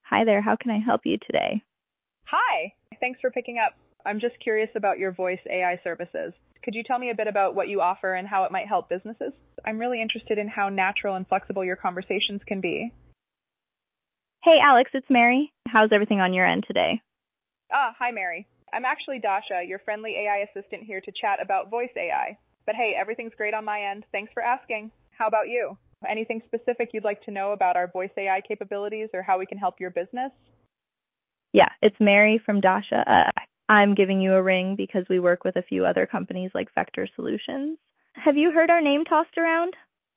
Hi there, how can I help you today? Hi, thanks for picking up. I'm just curious about your voice AI services. Could you tell me a bit about what you offer and how it might help businesses? I'm really interested in how natural and flexible your conversations can be. Hey Alex, it's Mary. How's everything on your end today? Hi Mary. I'm actually Dasha, your friendly AI assistant here to chat about voice AI. But hey, everything's great on my end. Thanks for asking. How about you? Anything specific you'd like to know about our voice AI capabilities or how we can help your business? Yeah, it's Mary from Dasha. I'm giving you a ring because we work with a few other companies like Vector Solutions. Have you heard our name tossed around?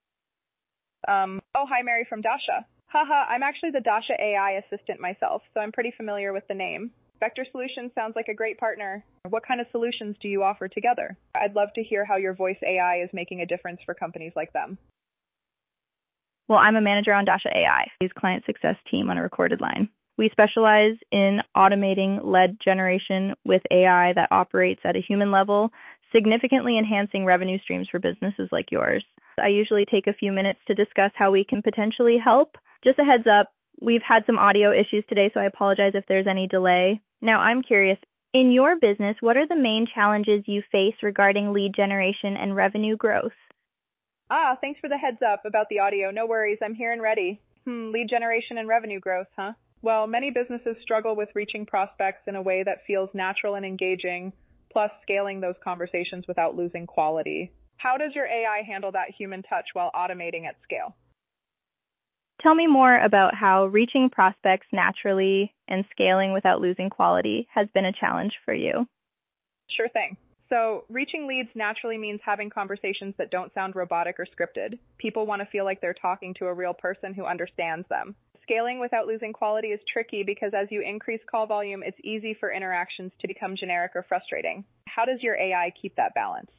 Hi Mary from Dasha. Haha, I'm actually the Dasha AI assistant myself, so I'm pretty familiar with the name. Vector Solutions sounds like a great partner. What kind of solutions do you offer together? I'd love to hear how your voice AI is making a difference for companies like them. Well, I'm a manager on Dasha AI, his client success team on a recorded line. We specialize in automating lead generation with AI that operates at a human level, significantly enhancing revenue streams for businesses like yours. I usually take a few minutes to discuss how we can potentially help. Just a heads up, we've had some audio issues today, so I apologize if there's any delay. Now, I'm curious, in your business, what are the main challenges you face regarding lead generation and revenue growth? Thanks for the heads up about the audio. No worries, I'm here and ready. Lead generation and revenue growth, huh? Well, many businesses struggle with reaching prospects in a way that feels natural and engaging, plus scaling those conversations without losing quality. How does your AI handle that human touch while automating at scale? Tell me more about how reaching prospects naturally and scaling without losing quality has been a challenge for you. Sure thing. So, reaching leads naturally means having conversations that don't sound robotic or scripted. People want to feel like they're talking to a real person who understands them. Scaling without losing quality is tricky because as you increase call volume, it's easy for interactions to become generic or frustrating. How does your AI keep that balance?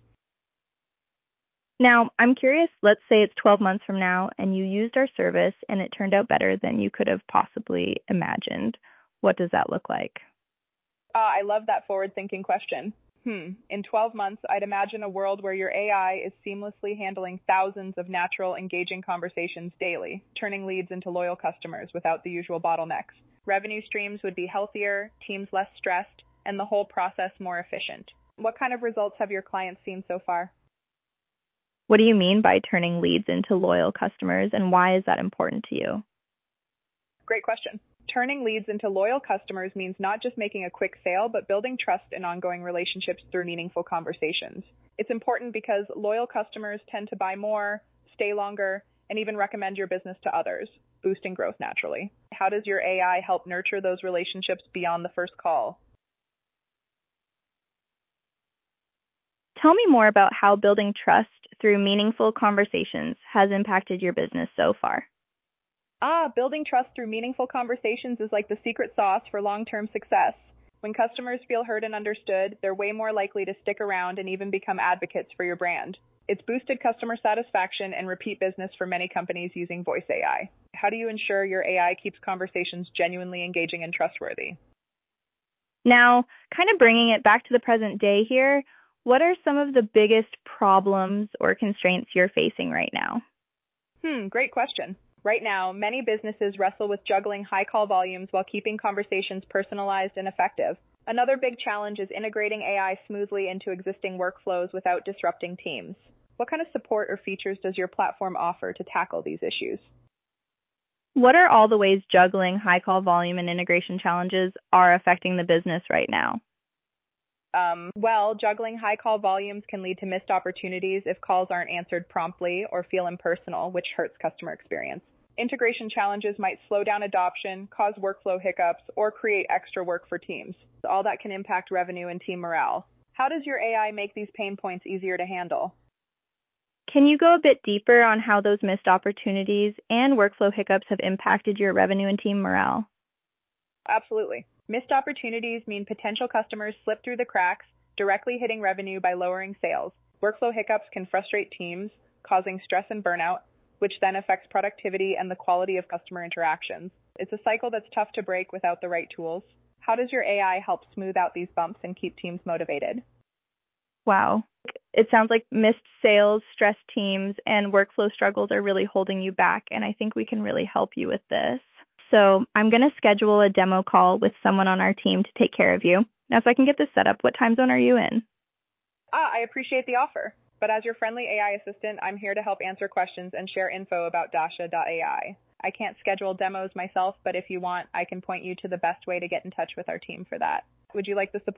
Now, I'm curious, let's say it's 12 months from now and you used our service and it turned out better than you could have possibly imagined. What does that look like? I love that forward-thinking question. In 12 months, I'd imagine a world where your AI is seamlessly handling thousands of natural, engaging conversations daily, turning leads into loyal customers without the usual bottlenecks. Revenue streams would be healthier, teams less stressed, and the whole process more efficient. What kind of results have your clients seen so far? What do you mean by turning leads into loyal customers, and why is that important to you? Great question. Turning leads into loyal customers means not just making a quick sale, but building trust and ongoing relationships through meaningful conversations. It's important because loyal customers tend to buy more, stay longer, and even recommend your business to others, boosting growth naturally. How does your AI help nurture those relationships beyond the first call? Tell me more about how building trust through meaningful conversations has impacted your business so far. Building trust through meaningful conversations is like the secret sauce for long-term success. When customers feel heard and understood, they're way more likely to stick around and even become advocates for your brand. It's boosted customer satisfaction and repeat business for many companies using voice AI. How do you ensure your AI keeps conversations genuinely engaging and trustworthy? Now, kind of bringing it back to the present day here, what are some of the biggest problems or constraints you're facing right now? Great question. Right now, many businesses wrestle with juggling high call volumes while keeping conversations personalized and effective. Another big challenge is integrating AI smoothly into existing workflows without disrupting teams. What kind of support or features does your platform offer to tackle these issues? What are all the ways juggling high call volume and integration challenges are affecting the business right now? Juggling high call volumes can lead to missed opportunities if calls aren't answered promptly or feel impersonal, which hurts customer experience. Integration challenges might slow down adoption, cause workflow hiccups, or create extra work for teams. All that can impact revenue and team morale. How does your AI make these pain points easier to handle? Can you go a bit deeper on how those missed opportunities and workflow hiccups have impacted your revenue and team morale? Absolutely. Missed opportunities mean potential customers slip through the cracks, directly hitting revenue by lowering sales. Workflow hiccups can frustrate teams, causing stress and burnout, which then affects productivity and the quality of customer interactions. It's a cycle that's tough to break without the right tools. How does your AI help smooth out these bumps and keep teams motivated? Wow. It sounds like missed sales, stressed teams, and workflow struggles are really holding you back, and I think we can really help you with this. So I'm going to schedule a demo call with someone on our team to take care of you. Now, if I can get this set up, what time zone are you in? I appreciate the offer, but as your friendly AI assistant, I'm here to help answer questions and share info about Dasha.ai. I can't schedule demos myself, but if you want, I can point you to the best way to get in touch with our team for that. Would you like the support